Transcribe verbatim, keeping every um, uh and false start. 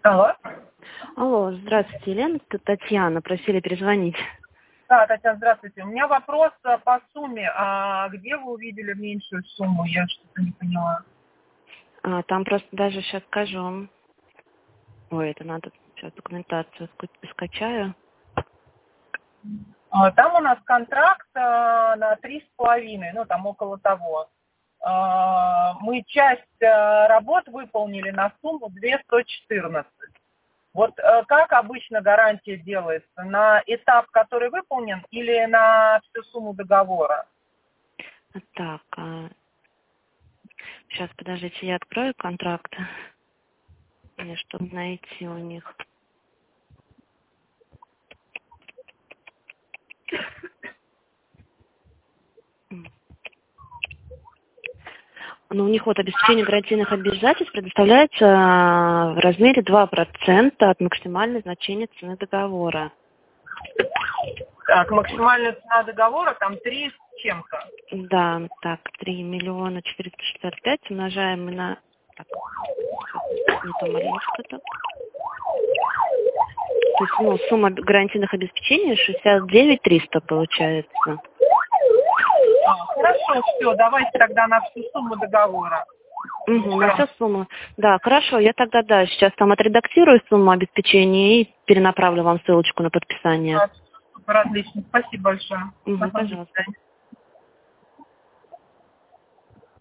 Алло. Алло, здравствуйте, Елена, тут Татьяна, просили перезвонить. Да, Татьяна, здравствуйте. У меня вопрос а, по сумме. А где вы увидели меньшую сумму? Я что-то не поняла. А, там просто даже сейчас скажу. Ой, это надо сейчас документацию ска- скачаю. А, Там у нас контракт а, на три с половиной, ну там около того. А, Мы часть а, работ выполнили на сумму две тысячи сто четырнадцать. Вот а, как обычно гарантия делается? На этап, который выполнен, или на всю сумму договора? Так, а, сейчас, подождите, я открою контракт, мне, чтобы найти у них. Ну, у них вот обеспечение гарантийных обязательств предоставляется а, в размере два процента от максимальной значения цены договора. Так, максимальная цена договора там три с чем-то. Да, так, три миллиона четыреста шестьдесят пять умножаем мы на... Так, не то маленечко так. То есть, ну, сумма гарантийных обеспечений шестьдесят девять триста получается. А, хорошо, все, давайте тогда на всю сумму договора. Угу, на всю сумму. Да, хорошо, я тогда, да, сейчас там отредактирую сумму обеспечения и перенаправлю вам ссылочку на подписание. А, супер, отлично. Спасибо большое. Угу, Ага, до пожалуйста. свидания.